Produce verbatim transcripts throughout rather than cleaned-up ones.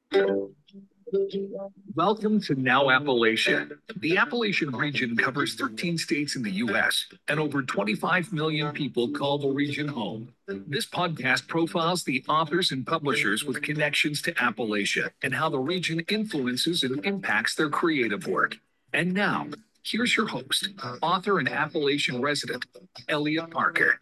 Welcome to Now Appalachia. The Appalachian region covers thirteen states in the U S, and over twenty-five million people call the region home. This podcast profiles the authors and publishers with connections to Appalachia and how the region influences and impacts their creative work. And now, here's your host, author and Appalachian resident, Elliot Parker.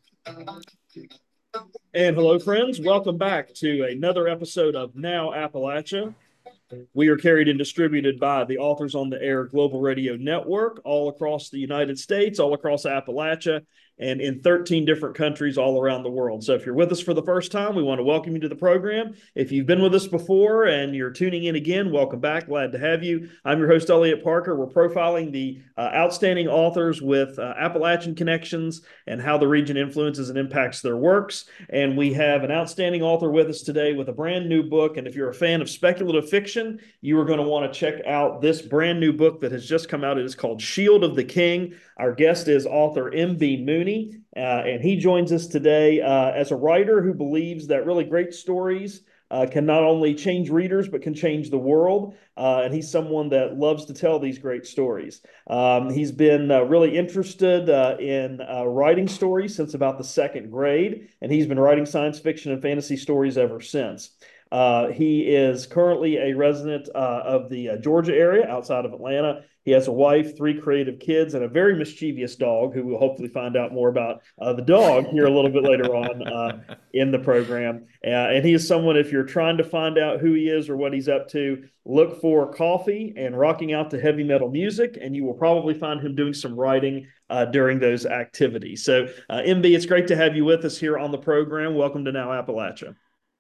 And hello, friends. Welcome back to another episode of Now Appalachia. We are carried and distributed by the Authors on the Air Global Radio Network all across the United States, all across Appalachia, and in thirteen different countries all around the world. So if you're with us for the first time, we want to welcome you to the program. If you've been with us before and you're tuning in again, welcome back. Glad to have you. I'm your host, Elliot Parker. We're profiling the uh, outstanding authors with uh, Appalachian connections and how the region influences and impacts their works. And we have an outstanding author with us today with a brand new book. And if you're a fan of speculative fiction, you are going to want to check out this brand new book that has just come out. It is called Shield of the King. Our guest is author M B Mooney, uh, and he joins us today uh, as a writer who believes that really great stories uh, can not only change readers, but can change the world. Uh, and he's someone that loves to tell these great stories. Um, he's been uh, really interested uh, in uh, writing stories since about the second grade, and he's been writing science fiction and fantasy stories ever since. Uh, he is currently a resident uh, of the uh, Georgia area outside of Atlanta. He has a wife, three creative kids, and a very mischievous dog who we'll hopefully find out more about uh, the dog here a little bit later on uh, in the program. Uh, and he is someone, if you're trying to find out who he is or what he's up to, look for coffee and rocking out to heavy metal music, and you will probably find him doing some writing uh, during those activities. So, uh, M B, it's great to have you with us here on the program. Welcome to Now Appalachia.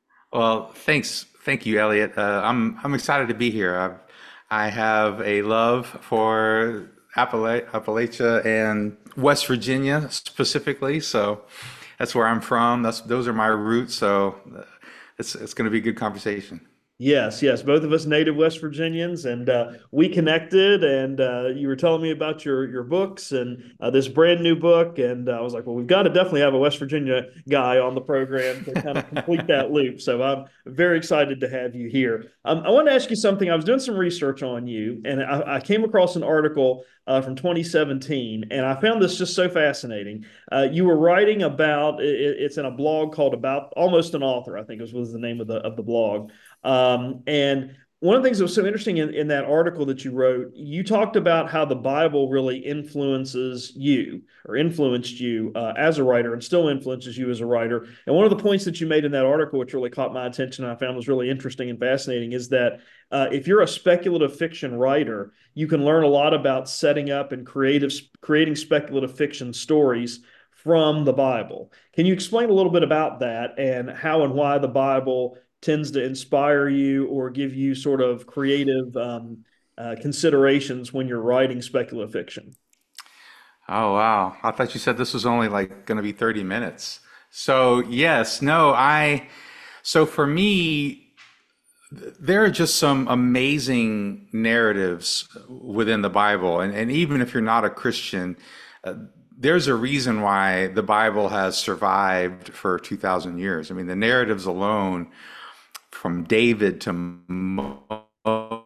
Well, thanks. Thank you, Elliot. Uh, I'm I'm excited to be here. I've, I have a love for Appala- Appalachia and West Virginia specifically. So that's where I'm from. That's those are my roots. So uh, it's it's going to be a good conversation. Yes, yes, both of us native West Virginians, and uh, we connected. And uh, you were telling me about your your books and uh, this brand new book, and uh, I was like, well, we've got to definitely have a West Virginia guy on the program to kind of complete that loop. So I'm very excited to have you here. Um, I want to ask you something. I was doing some research on you, and I, I came across an article uh, from twenty seventeen, and I found this just so fascinating. Uh, you were writing about it, it's in a blog called About Almost an Author, I think was was the name of the of the blog. Um, and one of the things that was so interesting in, in that article that you wrote, you talked about how the Bible really influences you or influenced you uh, as a writer and still influences you as a writer. And one of the points that you made in that article, which really caught my attention and I found was really interesting and fascinating, is that uh, if you're a speculative fiction writer, you can learn a lot about setting up and creative creating speculative fiction stories from the Bible. Can you explain a little bit about that and how and why the Bible tends to inspire you or give you sort of creative um, uh, considerations when you're writing speculative fiction? Oh wow! I thought you said this was only like going to be thirty minutes. So yes, no, I. So for me, there are just some amazing narratives within the Bible, and and even if you're not a Christian, uh, there's a reason why the Bible has survived for two thousand years. I mean, the narratives alone, from David to Moses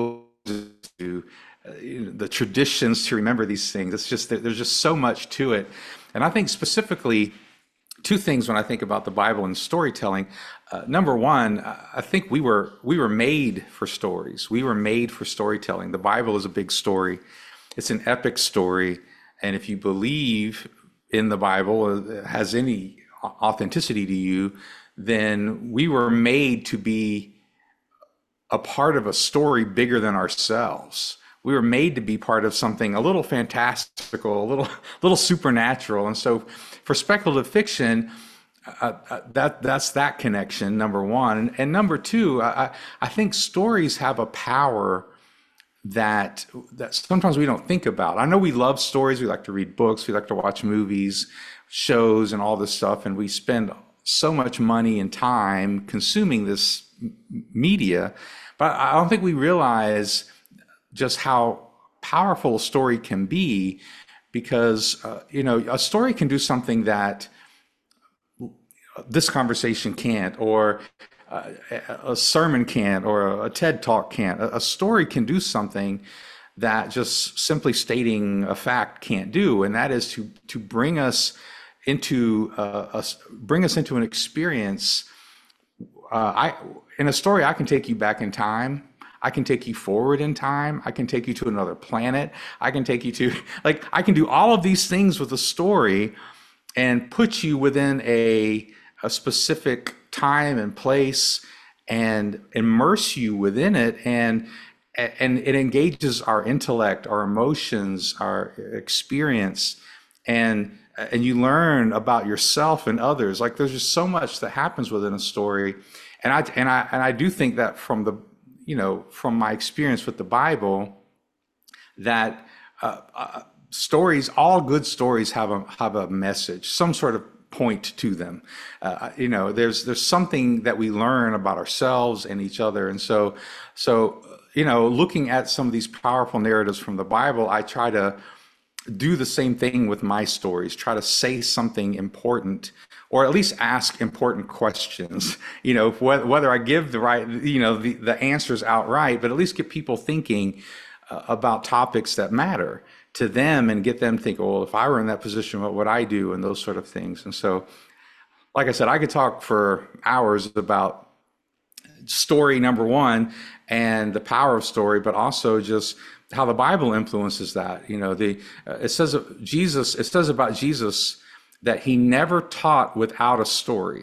to uh, you know, the traditions to remember these things. It's just there's just so much to it, and I think specifically two things when I think about the Bible and storytelling. Uh, number one, I think we were we were made for stories. We were made for storytelling. The Bible is a big story. It's an epic story, and if you believe in the Bible, it has any authenticity to you, then we were made to be a part of a story bigger than ourselves. We were made to be part of something a little fantastical, a little, little supernatural. And so for speculative fiction, uh, uh, that that's that connection, number one. And, and number two, I, I think stories have a power that that sometimes we don't think about. I know we love stories. We like to read books. We like to watch movies, shows, and all this stuff. And we spend so much money and time consuming this media, but I don't think we realize just how powerful a story can be, because uh, you know, a story can do something that this conversation can't, or uh, a a sermon can't, or a TED talk can't. A, a story can do something that just simply stating a fact can't do, and that is to to bring us into uh, a, bring us into an experience. Uh, I in a story, I can take you back in time. I can take you forward in time. I can take you to another planet. I can take you to, like, I can do all of these things with a story and put you within a, a specific time and place and immerse you within it. And, and it engages our intellect, our emotions, our experience, and, and you learn about yourself and others. Like, there's just so much that happens within a story. And I, and I, and I do think that from the, you know, from my experience with the Bible, that uh, uh, stories, all good stories have a have a message, some sort of point to them. Uh, you know, there's there's something that we learn about ourselves and each other, and so so you know, looking at some of these powerful narratives from the Bible, I try to do the same thing with my stories. Try to say something important, or at least ask important questions, you know, whether, whether I give the right, you know, the, the answers outright, but at least get people thinking uh, about topics that matter to them, and get them to think, well, if I were in that position, what would I do? And those sort of things. And so, like I said, I could talk for hours about story, number one, and the power of story, but also just how the Bible influences that. You know, the uh, it says of Jesus, it says about Jesus that he never taught without a story.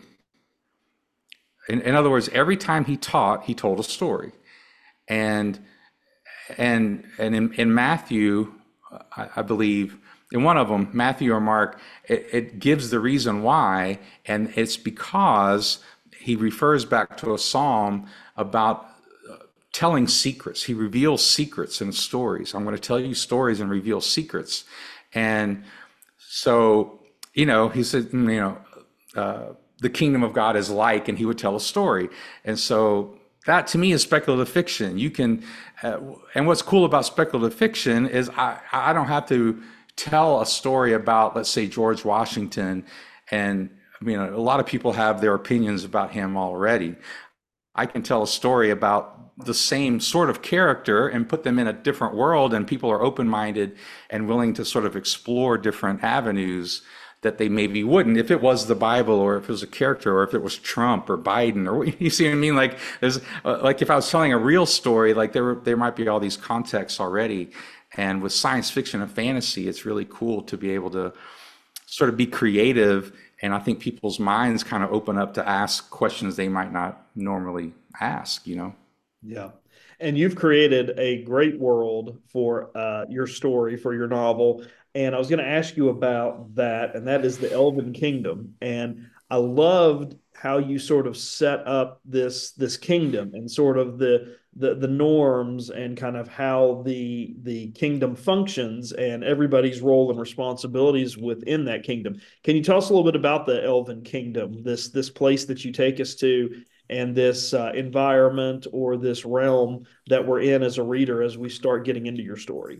In, in other words, every time he taught, he told a story. And and and in, in Matthew, I, I believe, in one of them, Matthew or Mark, it, it gives the reason why, and it's because he refers back to a psalm about telling secrets. He reveals secrets in stories. I'm going to tell you stories and reveal secrets. And so, you know, he said, you know, uh, the kingdom of God is like, and he would tell a story. And so that to me is speculative fiction. You can, uh, and what's cool about speculative fiction is I, I don't have to tell a story about, let's say, George Washington. And I mean, a lot of people have their opinions about him already. I can tell a story about the same sort of character and put them in a different world, and people are open-minded and willing to sort of explore different avenues that they maybe wouldn't if it was the Bible, or if it was a character, or if it was Trump or Biden, or you see what I mean? Like, there's uh, like if I was telling a real story, like there were, there might be all these contexts already. And with science fiction and fantasy, it's really cool to be able to sort of be creative. And I think people's minds kind of open up to ask questions they might not normally ask, you know? Yeah. And you've created a great world for uh, your story, for your novel. And I was going to ask you about that, and that is the Elven Kingdom. And I loved how you sort of set up this this kingdom, and sort of the the the norms, and kind of how the the kingdom functions, and everybody's role and responsibilities within that kingdom. Can you tell us a little bit about the Elven Kingdom, this this place that you take us to, and this uh, environment, or this realm that we're in as a reader as we start getting into your story?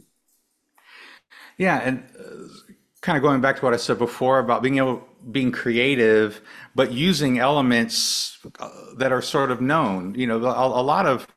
Yeah, and uh, kind of going back to what I said before about being able, being creative, but using elements uh, that are sort of known. You know, a, a lot of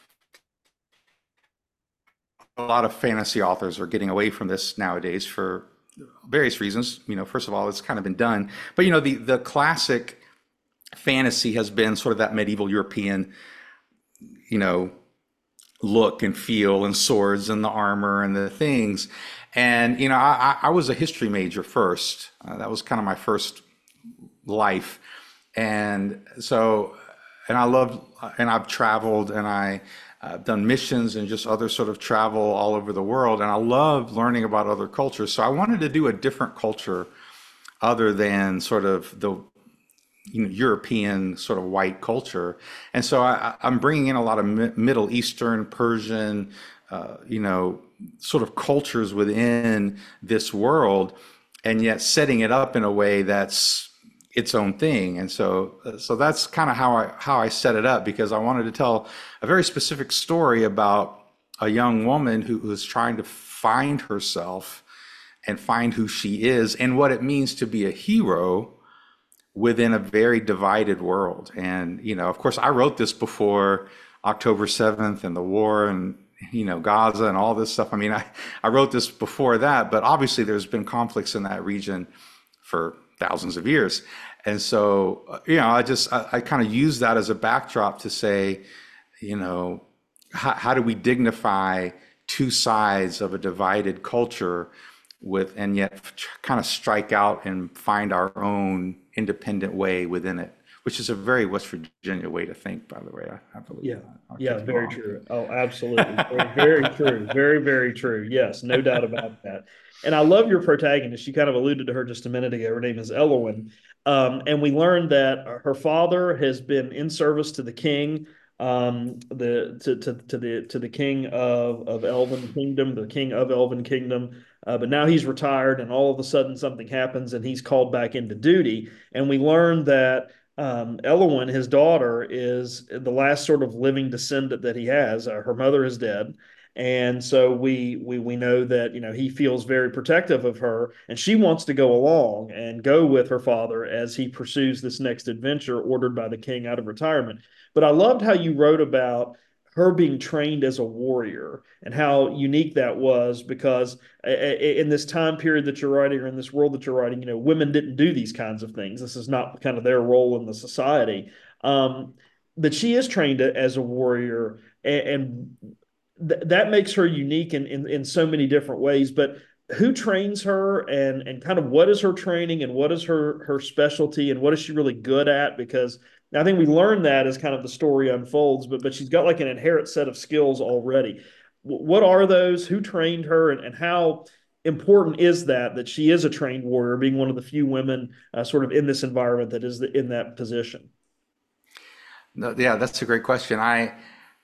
a lot of fantasy authors are getting away from this nowadays for various reasons. You know, first of all, it's kind of been done, but you know, the the classic fantasy has been sort of that medieval European, you know, look and feel, and swords and the armor and the things. And, you know, I, I was a history major first. Uh, that was kind of my first life. And so, and I loved, and I've traveled, and I, I've done missions and just other sort of travel all over the world. And I love learning about other cultures. So I wanted to do a different culture other than sort of the, you know, European sort of white culture. And so I, I'm bringing in a lot of Mi- Middle Eastern, Persian, uh, you know, sort of cultures within this world, and yet setting it up in a way that's its own thing. And so, so that's kind of how I how I set it up, because I wanted to tell a very specific story about a young woman who was trying to find herself and find who she is and what it means to be a hero, within a very divided world. And, you know, of course, I wrote this before October seventh and the war and, you know, Gaza and all this stuff. I mean, I, I wrote this before that, but obviously there's been conflicts in that region for thousands of years. And so, uh, you know, I just, I, I kind of use that as a backdrop to say, you know, how, how do we dignify two sides of a divided culture with, and yet kind of strike out and find our own independent way within it, which is a very West Virginia way to think, by the way. I, I believe. Yeah, I'll yeah, keep very wrong. true. Oh, absolutely. Very, very true. Very, very true. Yes, no doubt about that. And I love your protagonist. You kind of alluded to her just a minute ago. Her name is Elowen. Um, and we learned that her father has been in service to the king, um, the to, to, to the to the king of, of Elven Kingdom, the king of Elven Kingdom. Uh, but now he's retired, and all of a sudden something happens, and he's called back into duty. And we learned that um, Elowen, his daughter, is the last sort of living descendant that he has. Uh, her mother is dead, and so we we we know that you know he feels very protective of her, and she wants to go along and go with her father as he pursues this next adventure ordered by the king out of retirement. But I loved how you wrote about her being trained as a warrior and how unique that was, because in this time period that you're writing, or in this world that you're writing, you know, women didn't do these kinds of things. This is not kind of their role in the society. Um, but she is trained as a warrior, and, and th- that makes her unique in, in, in so many different ways. But who trains her, and, and kind of what is her training, and what is her, her specialty, and what is she really good at? Because I think we learn that as kind of the story unfolds, but but she's got like an inherent set of skills already. What are those? Who trained her, and, and how important is that that she is a trained warrior, being one of the few women uh, sort of in this environment that is the, in that position? No, yeah, that's a great question. I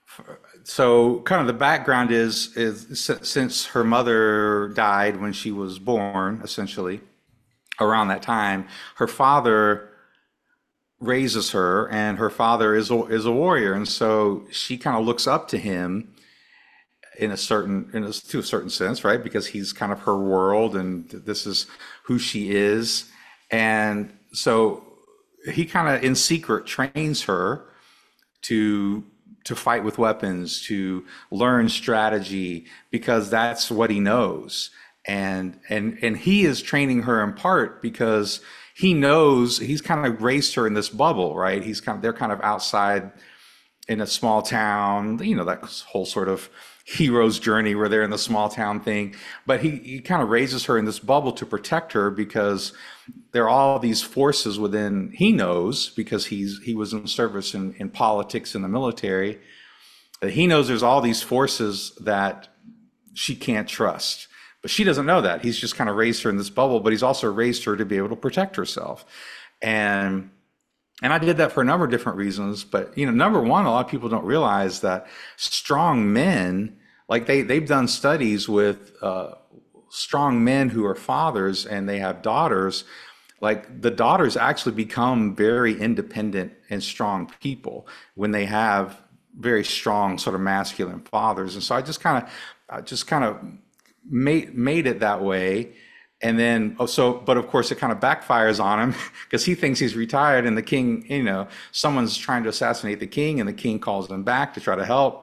so kind of the background is is since her mother died when she was born, essentially around that time, her father raises her, and her father is a, is a warrior, and so she kind of looks up to him in a certain in a, to a certain sense, right? Because he's kind of her world, and this is who she is, and so he kind of in secret trains her to to fight with weapons, to learn strategy, because that's what he knows, and and and he is training her in part because he knows he's kind of raised her in this bubble, right? He's kind of, they're kind of outside in a small town, you know, that whole sort of hero's journey where they're in the small town thing. But he, he kind of raises her in this bubble to protect her, because there are all these forces within, he knows, because he's he was in service in, in politics in the military, that he knows there's all these forces that she can't trust. But she doesn't know that. He's just kind of raised her in this bubble, but he's also raised her to be able to protect herself. And and I did that for a number of different reasons. But, you know, number one, a lot of people don't realize that strong men, like they, they've done studies with uh, strong men who are fathers and they have daughters, like the daughters actually become very independent and strong people when they have very strong sort of masculine fathers. And so I just kind of, I just kind of, made made it that way. And then oh, so but of course it kind of backfires on him because he thinks he's retired, and the king, you know, someone's trying to assassinate the king, and the king calls him back to try to help,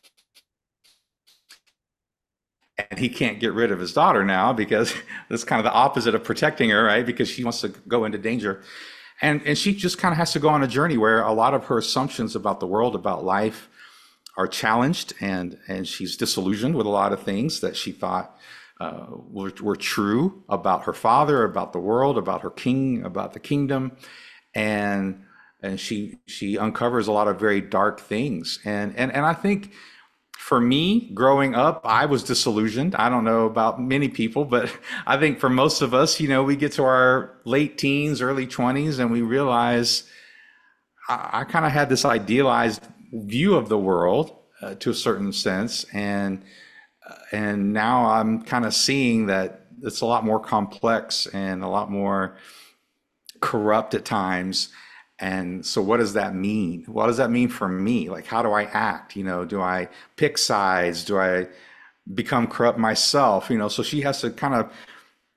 and he can't get rid of his daughter now, because that's kind of the opposite of protecting her, right? Because she wants to go into danger, and and she just kind of has to go on a journey where a lot of her assumptions about the world, about life, are challenged, and and she's disillusioned with a lot of things that she thought uh, were, were true about her father, about the world, about her king, about the kingdom, and and she she uncovers a lot of very dark things. And and and I think for me, growing up, I was disillusioned. I don't know about many people, but I think for most of us, you know, we get to our late teens, early twenties, and we realize I, I kind of had this idealized view of the world uh, to a certain sense, and uh, and now I'm kind of seeing that it's a lot more complex and a lot more corrupt at times. And so what does that mean? What does that mean for me? Like, how do I act? You know, do I pick sides? Do I become corrupt myself? You know, so she has to kind of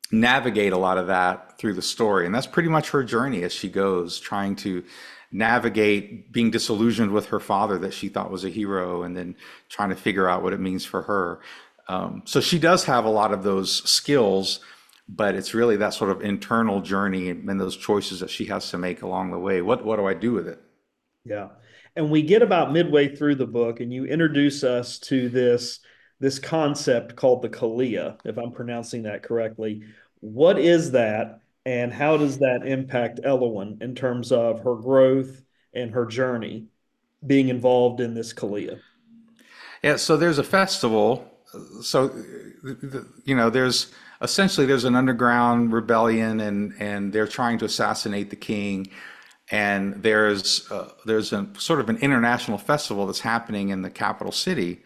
navigate a lot of that through the story. And that's pretty much her journey as she goes, trying to navigate being disillusioned with her father that she thought was a hero, and then trying to figure out what it means for her. Um, so she does have a lot of those skills, but it's really that sort of internal journey and those choices that she has to make along the way. What what do I do with it? Yeah. And we get about midway through the book, and you introduce us to this, this concept called the Kalia, if I'm pronouncing that correctly. What is that, and how does that impact Eowyn in terms of her growth and her journey being involved in this Kalia? Yeah, so there's a festival. So, you know, there's essentially there's an underground rebellion, and and they're trying to assassinate the king. And there's uh, there's a sort of an international festival that's happening in the capital city.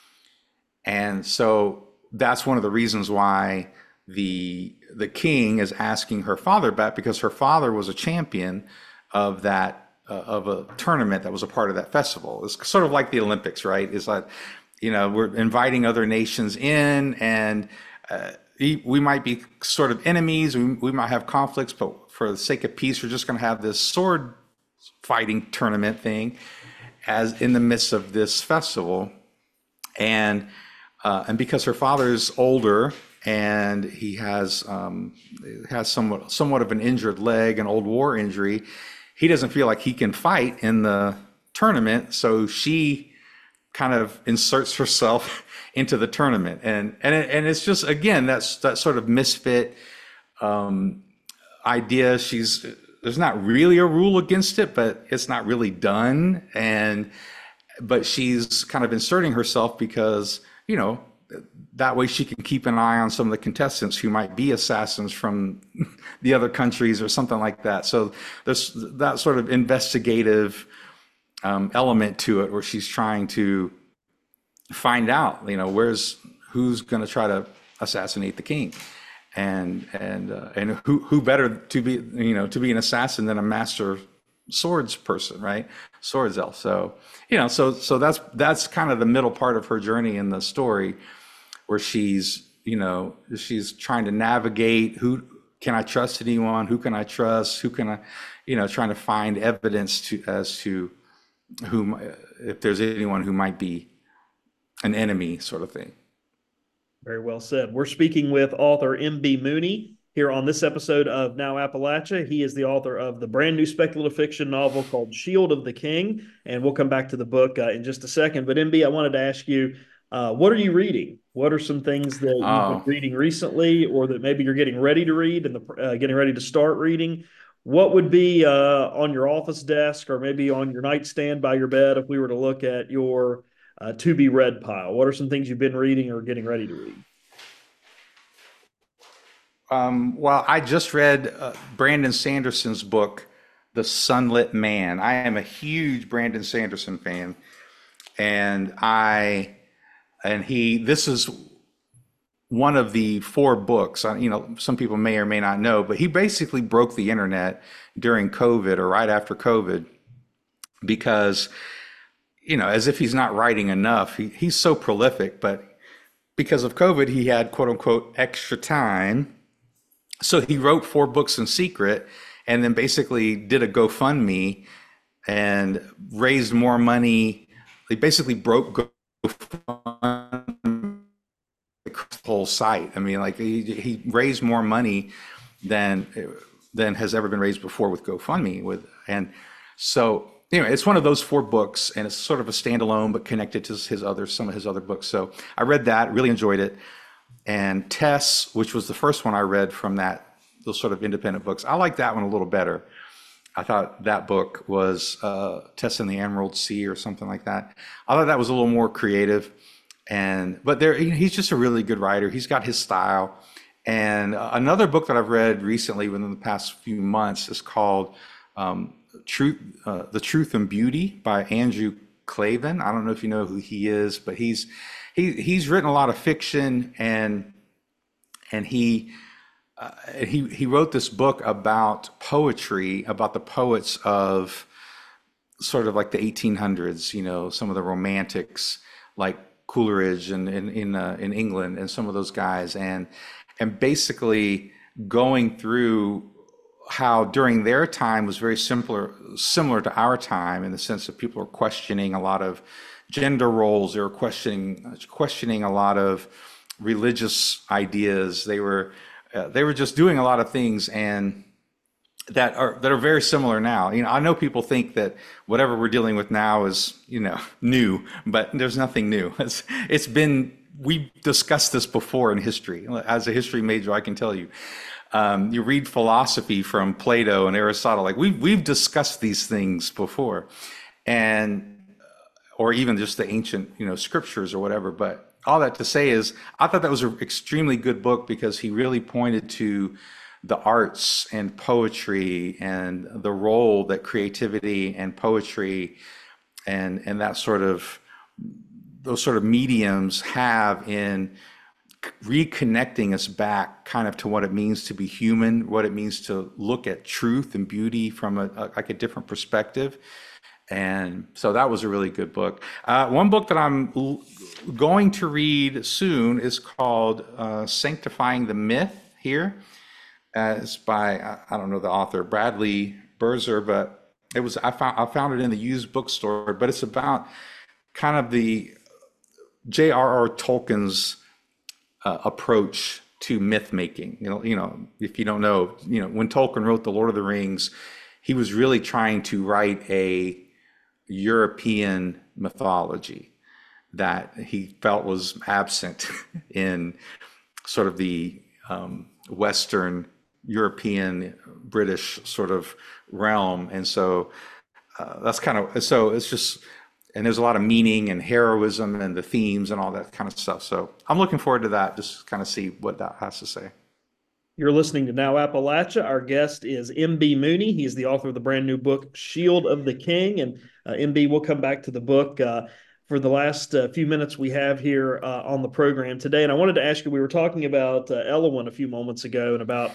And so that's one of the reasons why the the king is asking her father back, because her father was a champion of that uh, of a tournament that was a part of that festival. It's sort of like the Olympics, right? It's like, you know, we're inviting other nations in, and uh, we might be sort of enemies, we, we might have conflicts, but for the sake of peace, we're just going to have this sword fighting tournament thing as in the midst of this festival. And uh, and because her father's older, and he has um, has somewhat somewhat of an injured leg, an old war injury, he doesn't feel like he can fight in the tournament. So she kind of inserts herself into the tournament, and and it, and it's just, again, that's that sort of misfit um, idea. She's there's not really a rule against it, but it's not really done, and but she's kind of inserting herself because, you know, that way she can keep an eye on some of the contestants who might be assassins from the other countries or something like that. So there's that sort of investigative um, element to it, where she's trying to find out, you know, where's who's going to try to assassinate the king, and and uh, and who who better to be, you know, to be an assassin than a master swords person, right? Swords elf. So, you know, so so that's that's kind of the middle part of her journey in the story, where she's, you know, she's trying to navigate, who can I trust anyone, who can I trust, who can I, you know, trying to find evidence to as to who, if there's anyone who might be an enemy, sort of thing. Very well said. We're speaking with author M B Mooney here on this episode of Now Appalachia. He is the author of the brand new speculative fiction novel called Shield of the King, and we'll come back to the book uh, in just a second. But M B, I wanted to ask you, uh, what are you reading? What are some things that Oh. you've been reading recently, or that maybe you're getting ready to read and the, uh, getting ready to start reading? What would be uh, on your office desk, or maybe on your nightstand by your bed, if we were to look at your uh, to-be read pile? What are some things you've been reading or getting ready to read? Um, well, I just read uh, Brandon Sanderson's book, The Sunlit Man. I am a huge Brandon Sanderson fan, and I and he this is one of the four books. uh, You know, some people may or may not know, but he basically broke the internet during COVID, or right after COVID, because, you know, as if he's not writing enough. He, he's so prolific, but because of COVID, he had quote unquote extra time. So he wrote four books in secret, and then basically did a GoFundMe and raised more money. They basically broke GoFundMe, the whole site. I mean, like he, he raised more money than than has ever been raised before with GoFundMe. With and so anyway, it's one of those four books, and it's sort of a standalone but connected to his other some of his other books. So I read that, really enjoyed it. And Tess, which was the first one I read from that, those sort of independent books, I like that one a little better. I thought that book was uh, Tess in the Emerald Sea or something like that. I thought that was a little more creative, and but there, he's just a really good writer. He's got his style. And uh, another book that I've read recently, within the past few months, is called um, "Truth, uh, The Truth and Beauty" by Andrew Klavan. I don't know if you know who he is, but he's he he's written a lot of fiction, and and he. Uh, he he wrote this book about poetry, about the poets of sort of like the eighteen hundreds, you know, some of the romantics like Coleridge and in in uh, in England, and some of those guys, and and basically going through how during their time was very similar similar to our time, in the sense that people were questioning a lot of gender roles. They were questioning questioning a lot of religious ideas. They were uh, they were just doing a lot of things, and that are that are very similar now. You know, I know people think that whatever we're dealing with now is, you know, new, but there's nothing new. It's it's been we discussed this before in history. As a history major, I can tell you. Um, you read philosophy from Plato and Aristotle, like we've we've discussed these things before, and or even just the ancient, you know, scriptures or whatever. But all that to say is, I thought that was an extremely good book because he really pointed to the arts and poetry and the role that creativity and poetry and and that sort of those sort of mediums have in reconnecting us back kind of to what it means to be human, what it means to look at truth and beauty from a, a like a different perspective. And so that was a really good book. Uh, one book that I'm l- going to read soon is called uh, Sanctifying the Myth here. Uh, it's by, I, I don't know the author, Bradley Berzer, but it was, I found, I found it in the used bookstore, but it's about kind of the J R R. Tolkien's uh, approach to myth making. You know, you know, if you don't know, you know, when Tolkien wrote The Lord of the Rings, he was really trying to write a European mythology that he felt was absent in sort of the um, Western European British sort of realm. And so uh, that's kind of, so it's just, and there's a lot of meaning and heroism and the themes and all that kind of stuff. So I'm looking forward to that, just kind of see what that has to say. You're listening to Now Appalachia. Our guest is M B Mooney. He's the author of the brand new book, Shield of the King. And uh, M B, we'll come back to the book uh, for the last uh, few minutes we have here uh, on the program today. And I wanted to ask you, we were talking about uh, Eowyn a few moments ago and about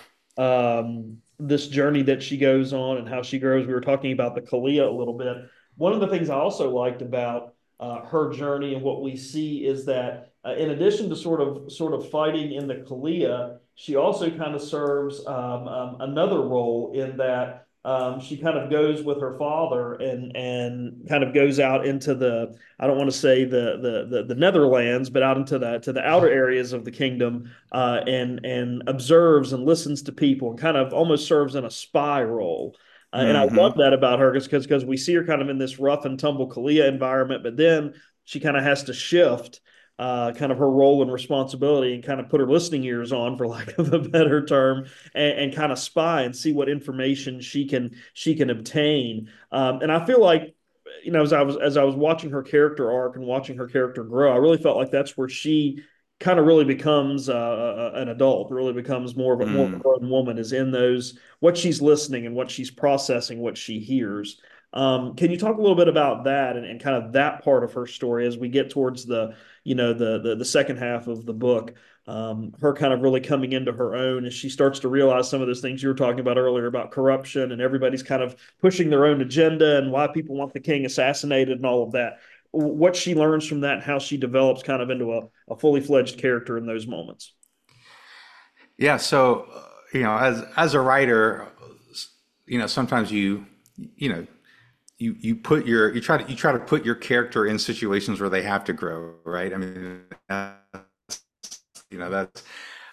um, this journey that she goes on and how she grows. We were talking about the Kalia a little bit. One of the things I also liked about uh, her journey and what we see is that uh, in addition to sort of sort of fighting in the Kalia, she also kind of serves um, um, another role in that um, she kind of goes with her father and and kind of goes out into the, I don't want to say the the the, the Netherlands, but out into the to the outer areas of the kingdom uh, and and observes and listens to people and kind of almost serves in a spy role. Uh, and I love Mm-hmm. that about her because because we see her kind of in this rough and tumble Kalia environment, but then she kind of has to shift uh, kind of her role and responsibility and kind of put her listening ears on, for lack of a better term, and, and kind of spy and see what information she can she can obtain. Um, and I feel like, you know, as I was as I was watching her character arc and watching her character grow, I really felt like that's where she kind of really becomes uh, an adult, really becomes more of a more of a Mm. grown woman, is in those what she's listening and what she's processing, what she hears. Um, can you talk a little bit about that and, and kind of that part of her story as we get towards the, you know, the the, the second half of the book? Um, her kind of really coming into her own as she starts to realize some of those things you were talking about earlier about corruption and everybody's kind of pushing their own agenda and why people want the king assassinated and all of that. What she learns from that and how she develops kind of into a, a fully fledged character in those moments. Yeah. So, uh, you know, as as a writer, you know, sometimes you, you know, you you put your you try to you try to put your character in situations where they have to grow, right? I mean, that's, you know, that's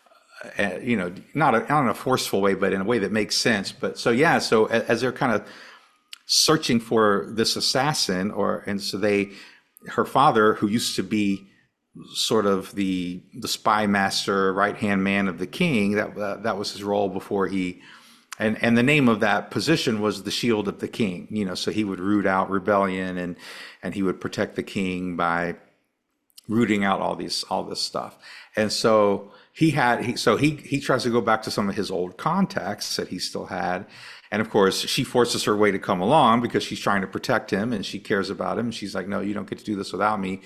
uh, you know, not a, not in a forceful way, but in a way that makes sense. But so yeah, so a- as they're kind of searching for this assassin, or and so they, her father, who used to be sort of the the spy master, right hand man of the king, that uh, that was his role before he, and and the name of that position was the Shield of the King. You know, so he would root out rebellion and and he would protect the king by rooting out all these all this stuff. And so he had he so he he tries to go back to some of his old contacts that he still had. And of course, she forces her way to come along because she's trying to protect him and she cares about him. She's like, no, you don't get to do this without me.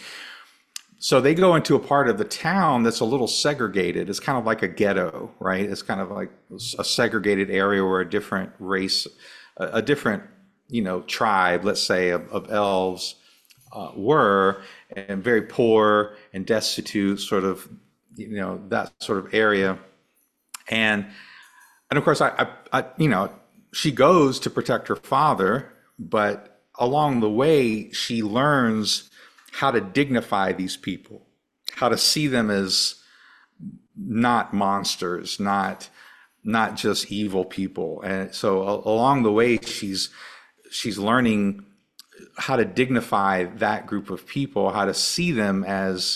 So they go into a part of the town that's a little segregated. It's kind of like a ghetto, right? It's kind of like a segregated area where a different race, a, a different, you know, tribe, let's say, of, of elves uh, were, and very poor and destitute, sort of, you know, that sort of area. And and of course, I, I, I, you know, she goes to protect her father, but along the way, she learns how to dignify these people, how to see them as not monsters, not not just evil people. And so a- along the way, she's she's learning how to dignify that group of people, how to see them as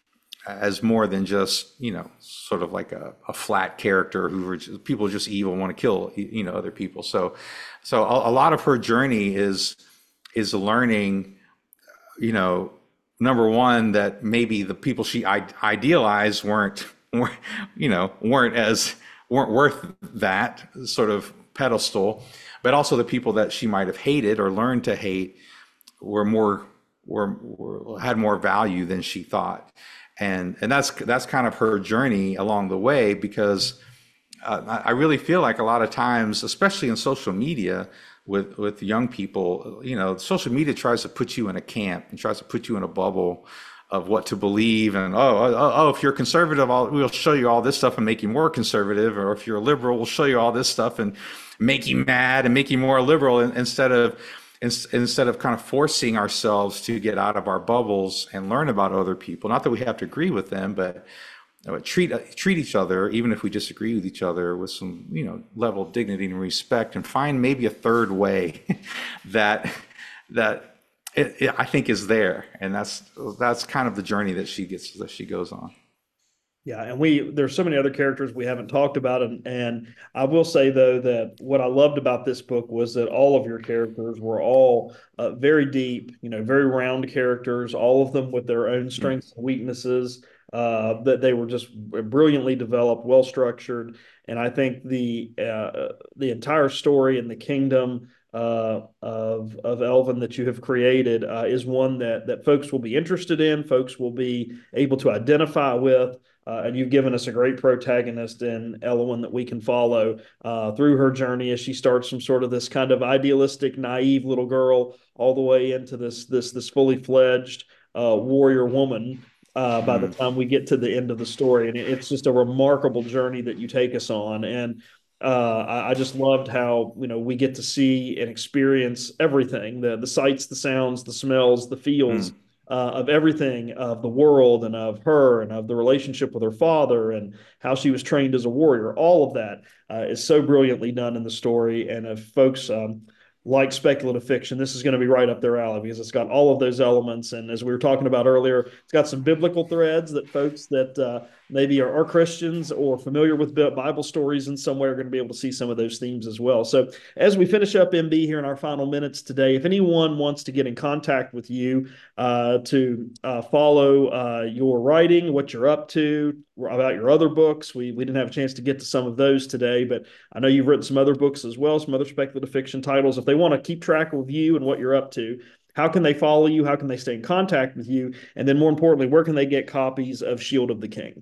as more than just, you know, sort of like a, a flat character who are just, people are just evil and want to kill, you know, other people. So, so a, a lot of her journey is is learning, you know, number one, that maybe the people she I- idealized weren't, weren't, you know, weren't as weren't worth that sort of pedestal, but also the people that she might have hated or learned to hate were more were, were had more value than she thought. And and that's that's kind of her journey along the way, because uh, I really feel like a lot of times, especially in social media with with young people, you know, social media tries to put you in a camp and tries to put you in a bubble of what to believe. And oh, oh, oh if you're conservative, I'll, we'll show you all this stuff and make you more conservative. Or if you're a liberal, we'll show you all this stuff and make you mad and make you more liberal, instead of instead of kind of forcing ourselves to get out of our bubbles and learn about other people. Not that we have to agree with them, but you know, treat treat each other, even if we disagree with each other, with some, you know, level of dignity and respect, and find maybe a third way that that it, it, I think is there. And that's that's kind of the journey that she gets that she goes on. Yeah, and we there's so many other characters we haven't talked about, and and I will say though that what I loved about this book was that all of your characters were all uh, very deep, you know, very round characters, all of them with their own strengths and weaknesses. Uh, that they were just brilliantly developed, well structured, and I think the uh, the entire story and the kingdom uh, of of Elven that you have created uh, is one that that folks will be interested in, folks will be able to identify with. Uh, and you've given us a great protagonist in Eowyn that we can follow uh, through her journey as she starts from sort of this kind of idealistic, naive little girl all the way into this this this fully fledged uh, warrior woman. Uh, by the Mm. time we get to the end of the story, and it's just a remarkable journey that you take us on. And uh, I, I just loved how, you know, we get to see and experience everything: the the sights, the sounds, the smells, the feels Mm. uh, of everything, of the world and of her and of the relationship with her father and how she was trained as a warrior. All of that uh, is so brilliantly done in the story. And if folks um, like speculative fiction, this is going to be right up their alley because it's got all of those elements. And as we were talking about earlier, it's got some biblical threads that folks that uh, maybe are, are Christians or familiar with Bible stories in some way are going to be able to see some of those themes as well. So as we finish up M B here in our final minutes today, if anyone wants to get in contact with you, uh, to uh, follow uh, your writing, what you're up to, about your other books. We we didn't have a chance to get to some of those today, but I know you've written some other books as well, some other speculative fiction titles. If they want to keep track of you and what you're up to, how can they follow you? How can they stay in contact with you? And then more importantly, where can they get copies of Shield of the King?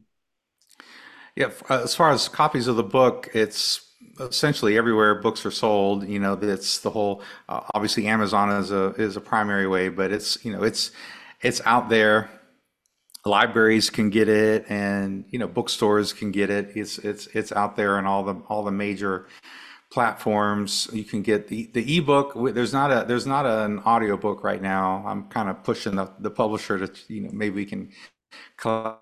Yeah, as far as copies of the book, it's essentially everywhere books are sold. You know, it's the whole, uh, obviously Amazon is a is a primary way, but it's, you know, it's it's out there. Libraries can get it, and, you know, bookstores can get it. It's it's it's out there in all the all the major platforms. You can get the the ebook. There's not a there's not an audio book right now. I'm kind of pushing the, the publisher to, you know, maybe we can collaborate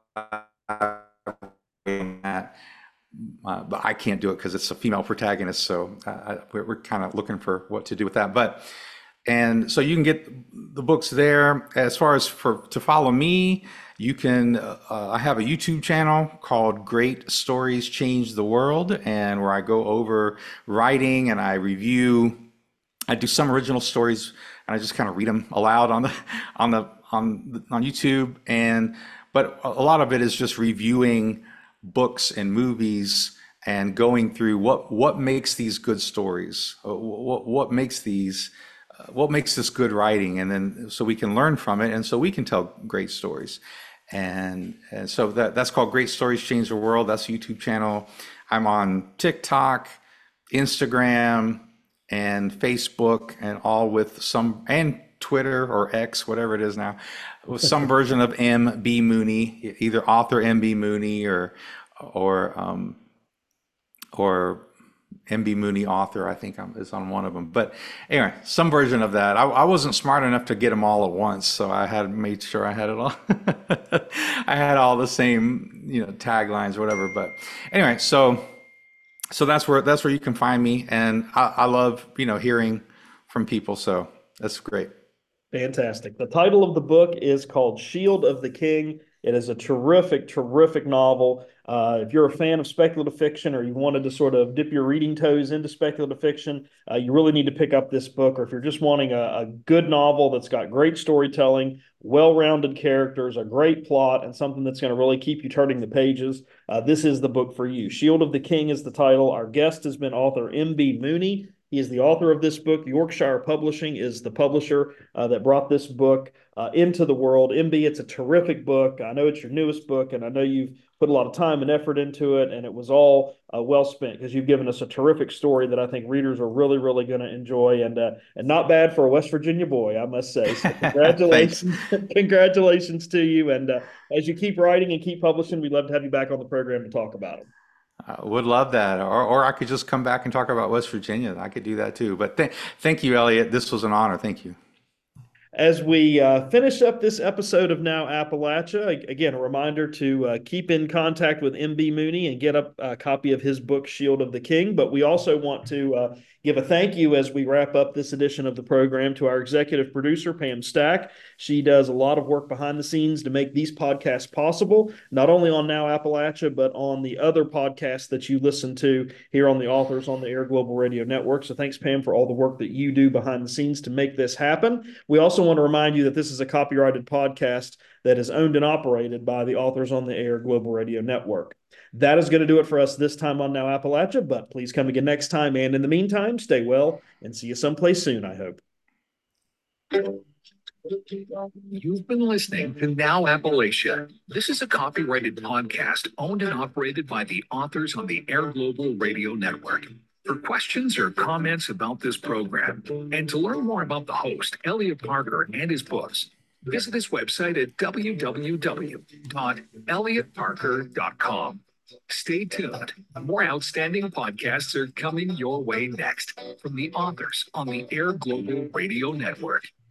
on that. Uh, but I can't do it because it's a female protagonist. So uh, we're, we're kind of looking for what to do with that. But and so you can get the books there. As far as for to follow me, you can. Uh, I have a YouTube channel called Great Stories Change the World, and where I go over writing and I review. I do some original stories, and I just kind of read them aloud on the on the on on YouTube. And but a lot of it is just reviewing books and movies and going through what what makes these good stories, what what makes these uh, what makes this good writing, and then so we can learn from it, and so we can tell great stories. And and so that that's called Great Stories Change the World. That's a YouTube channel. I'm on TikTok, Instagram, and Facebook, and all with some, and Twitter or X, whatever it is now, with some version of M B Mooney, either author M B Mooney or or um, or M B Mooney author, I think I'm, is on one of them. But anyway, some version of that. I, I wasn't smart enough to get them all at once, so I had made sure I had it all. I had all the same, you know, taglines or whatever. But anyway, so so that's where that's where you can find me, and I, I love, you know, hearing from people. So that's great. Fantastic. The title of the book is called Shield of the King. It is a terrific, terrific novel. Uh, if you're a fan of speculative fiction, or you wanted to sort of dip your reading toes into speculative fiction, uh, you really need to pick up this book. Or if you're just wanting a, a good novel that's got great storytelling, well-rounded characters, a great plot, and something that's going to really keep you turning the pages, uh, this is the book for you. Shield of the King is the title. Our guest has been author M B Mooney. He is the author of this book. Yorkshire Publishing is the publisher uh, that brought this book uh, into the world. M B, it's a terrific book. I know it's your newest book, and I know you've put a lot of time and effort into it, and it was all uh, well spent, because you've given us a terrific story that I think readers are really, really going to enjoy, and uh, and not bad for a West Virginia boy, I must say. So congratulations, congratulations to you. And uh, as you keep writing and keep publishing, we'd love to have you back on the program to talk about them. I would love that. Or, or I could just come back and talk about West Virginia. I could do that too. But th thank you, Elliot. This was an honor. Thank you. As we uh, finish up this episode of Now Appalachia, again, a reminder to uh, keep in contact with M B Mooney and get a, a copy of his book, Shield of the King. But we also want to uh, give a thank you as we wrap up this edition of the program to our executive producer, Pam Stack. She does a lot of work behind the scenes to make these podcasts possible, not only on Now Appalachia, but on the other podcasts that you listen to here on the Authors on the Air Global Radio Network. So thanks, Pam, for all the work that you do behind the scenes to make this happen. We also want to remind you that this is a copyrighted podcast that is owned and operated by the Authors on the Air Global Radio Network. That is going to do it for us this time on Now Appalachia, but please come again next time. And in the meantime, stay well and see you someplace soon, I hope. You've been listening to Now Appalachia. This is a copyrighted podcast owned and operated by the Authors on the Air Global Radio Network. For questions or comments about this program, and to learn more about the host, Elliot Parker, and his books, visit his website at w w w dot elliot parker dot com. Stay tuned. More outstanding podcasts are coming your way next from the Authors on the Air Global Radio Network.